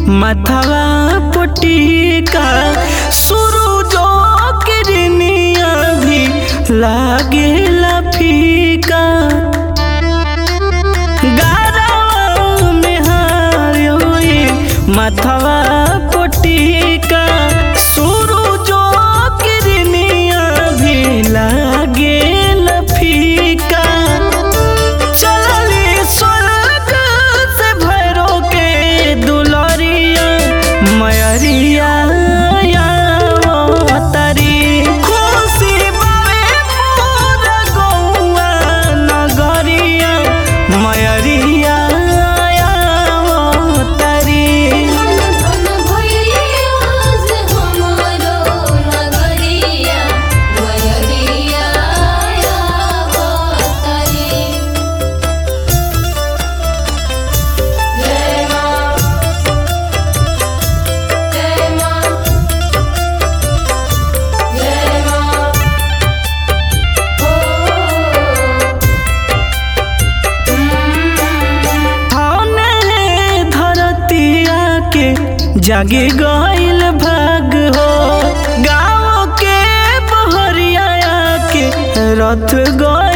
माथवा पटिका सूरजो किरनिया भी लागेला फीका गारवा में हारोए माथवा पटिका सूरजो किरनिया भी लागेला फीका चलली स्वर्ग से भैरो के दुलरिया मयरिया तारी खुशी बावे मोर गौआ नगरिया मयरिया तारी जागे गइल भाग हो गाँव के बहरिया के रथ गइल